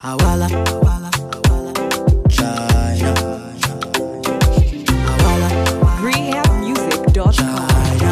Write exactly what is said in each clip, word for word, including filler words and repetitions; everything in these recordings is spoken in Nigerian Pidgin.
Awala, awala, awala, China, awala, rehab music dot com.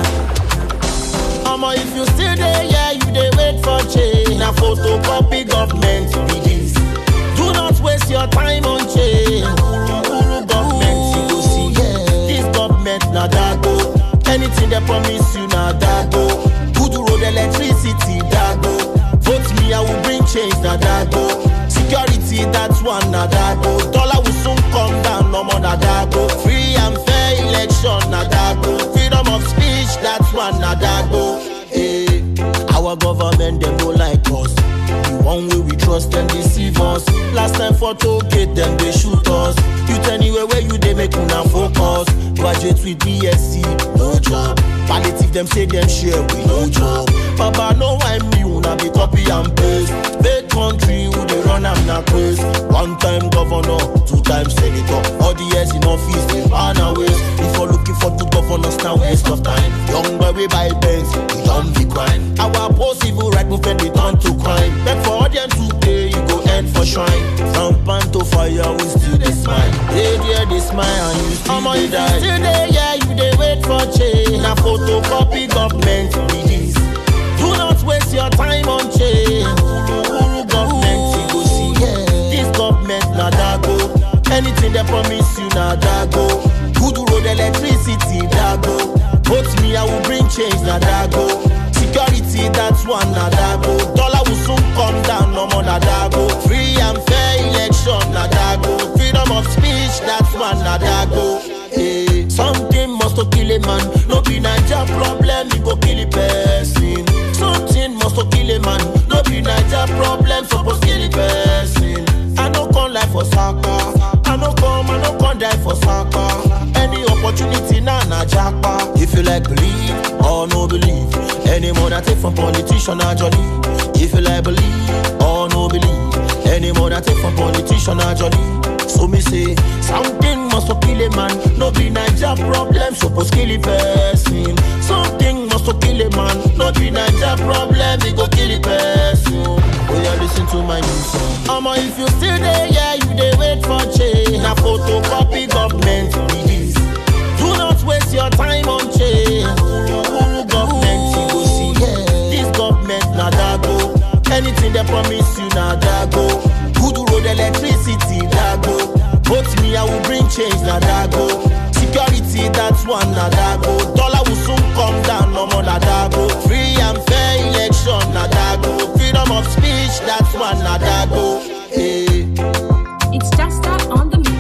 Omo, if you still there, yeah, you dey wait for change. Na photocopy government be this. Do not waste your time on change. Uru government you go see, yeah. This government na dago. Anything they promise you na dago. Good road, electricity dago. Vote me, I will bring change na dago. Security, that's one na dago. Dollar will soon come down, no more na dago. Free and fair election na dago. Freedom of speech, that's one na dago. Hey, our government, they no like us. The one way we trust them deceive us. Last time for to get them, they shoot us. Youth anywhere where you they make una focus. Graduate with B S c, no job. Palliative them say them share with no job. Papa no why me una be copy and paste. Big country who they run am na craze. One time governor, two times senator. All the years in office they run away. If you're looking for good governors now waste of time. Young boy we buy banks, we don't be crime. Our post civil right movement we turn to crime. Back for audience to pay, you go end for shrine. From pan to fire we still dey smile. They hear they smile and you still dey die. Still there, yeah, you dey wait for change. Na photocopy government be this. Do not waste your time on change. Uru government you go see, yeah. This government na dago. Anything they promise you na dago. Good road, electricity dago. Vote me, I will bring change na dago. Security, that's one na dago. Dollar will soon come down, no more na dago. Free and fair election na dago. Freedom of speech, that's one na dago. Hey, something must to kill a man. No be Naija problem, you go kill a person. Something must to kill a man. No be Naija problem, suppose kill a person. I no come life for soccer. I no come, I no come die for soccer. Any opportunity na na japa. If you like believe or no believe, any more that take from politician or Johnny. If you like believe or no believe, any more that take from politician or Johnny. So me say, something must to kill a man. No be Naija problem, suppose kill a person. Something must to kill a man. No be Naija problem, we go kill a person. Oh yeah, listen to my new song. Omo, if you still there, yeah, you dey wait for change. Na photocopy government be this. Do not waste your time on change. Uru government you go see, yeah. This government na dago. Anything they promise you na dago. Good road, electricity dago. Vote me, I will bring change na dago. Security, that's one na dago. Dollar will soon come down, no more na dago. Free and fair election na dago. Freedom of speech, that's one na dago. Hey. It's just that on the mix.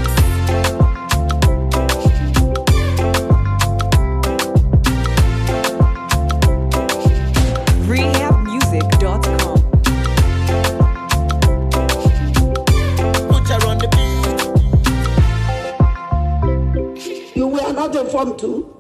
rehab music dot com. Put her on the beat. You were not informed too.